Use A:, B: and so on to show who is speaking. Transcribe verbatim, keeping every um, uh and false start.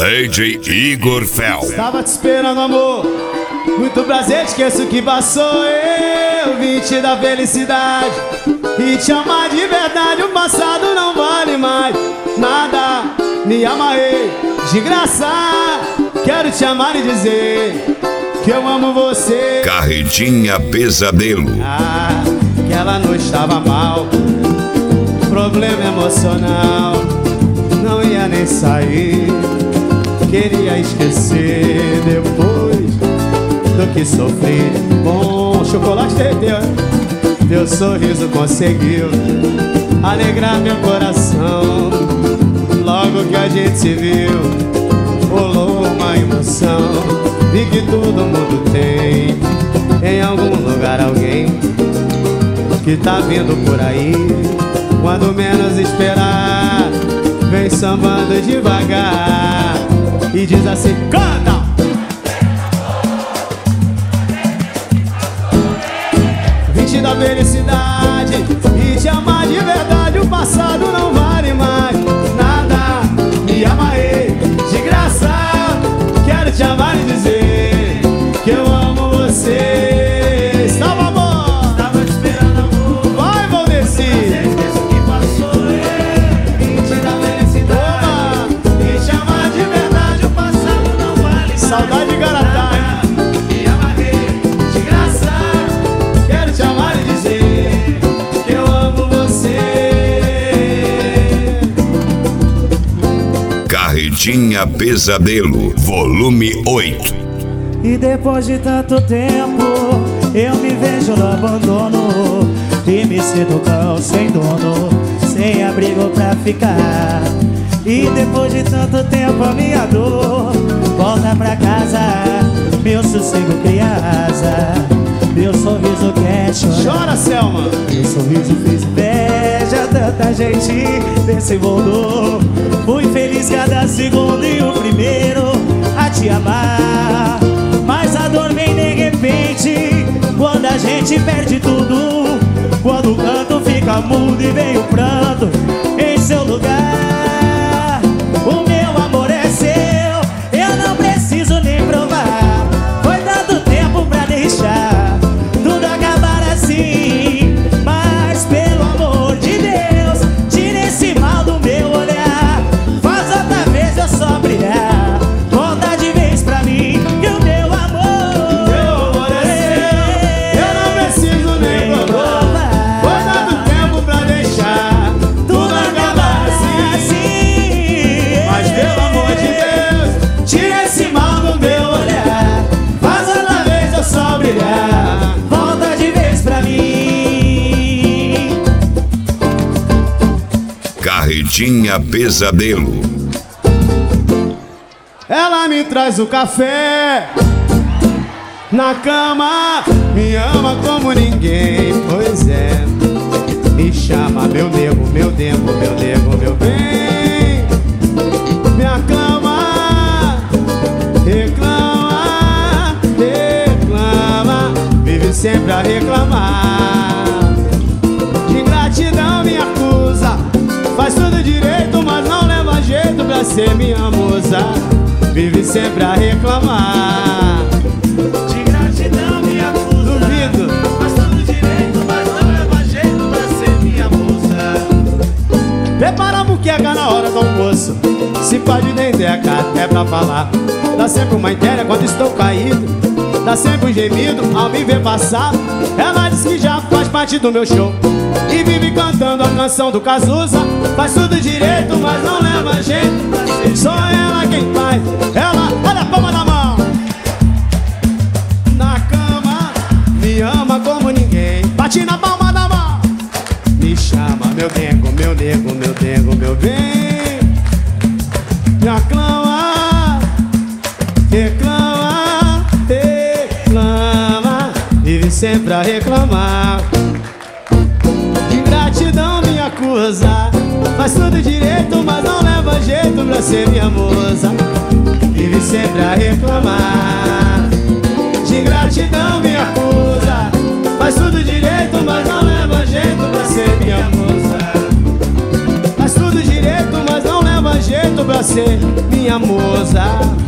A: D J Igor Fel.
B: Tava te esperando, amor. Muito prazer, esqueço o que passou. Eu vim te dar felicidade e te amar de verdade. O passado não vale mais nada. Me amarrei de graça. Quero te amar e dizer que eu amo você.
A: Carretinha Pesadelo.
B: Ah, que ela não estava mal. Problema emocional. Não ia nem sair. Queria esquecer depois do que sofri. Bom, chocolate derreteu. Teu sorriso conseguiu alegrar meu coração. Logo que a gente se viu, rolou uma emoção. Vi que todo mundo tem em algum lugar alguém que tá vindo por aí. Quando menos esperar, vem sambando devagar e diz assim, canta! Vim te dar felicidade e te amar de verdade. O passado não vale mais nada. Me amarrei de graça. Quero te amar e dizer que eu amo você. Estava amor, estava te esperando, amor. Vai, Valdeci. Esqueça o que passou. Vim te dar felicidade e te amar de verdade. O passado não vale mais. Saudade de Garatá. Me amarrei de graça. Quero te amar e dizer que eu amo você.
A: Carretinha Pesadelo, volume oito.
C: E depois de tanto tempo, eu me vejo no abandono e me sinto cão sem dono, sem abrigo pra ficar. E depois de tanto tempo a minha dor volta pra casa, meu sossego cria asa, meu sorriso quer chorar.
B: Chora, Selma.
C: Meu sorriso fez inveja, tanta gente nesse mundo. Fui feliz cada segundo e o primeiro a te amar. Mas a dor vem de repente, quando a gente perde tudo. Quando o canto fica mudo e vem o pranto em seu lugar. O meu amor é seu, eu não preciso nem provar. Foi tanto tempo pra deixar tudo acabar assim. Mas pelo amor de Deus, tira esse mal do meu olhar. Faz outra vez eu só brilhar. Conta de vez pra mim que o meu amor,
B: Meu amor é seu, eu não preciso nem provar. Foi tanto tempo pra deixar tudo acabar assim. Mas pelo amor de Deus, tira esse mal do meu olhar. Faz outra vez eu só brilhar.
C: Volta de vez pra mim.
A: Carretinha Pesadelo.
B: Ela me traz o café na cama, me ama como ninguém, pois é. Me chama meu nego, meu tempo, meu nego, meu bem. Me aclama, reclama, reclama. Vive sempre a reclamar. De ingratidão me acusa. Faz tudo direito, mas não leva jeito pra ser minha musa. Vive sempre a reclamar.
C: De gratidão me acusa.
B: Duvido.
C: Faz tudo direito, mas não leva jeito pra ser minha musa.
B: Prepara a muqueca na hora do almoço. Se pode denteca até pra falar. Dá sempre uma inteira quando estou caído. Dá sempre um gemido ao me ver passar. Ela diz que já faz parte do meu show e vive cantando a canção do Cazuza. Faz tudo direito, mas não leva jeito. Só ela quem faz. Ela, olha a palma da mão. Na cama, me ama como ninguém. Bate na palma da mão. Me chama, meu nego, meu nego, meu nego, meu bem. Me aclama, reclama, reclama. Vive sempre a reclamar. De ingratidão me acusa. Faz tudo direito, mas não leva jeito pra ser minha musa. Vive sempre a reclamar. De ingratidão me acusa. Faz tudo direito, mas não leva jeito pra ser minha musa. Faz tudo direito, mas não leva jeito pra você, minha musa.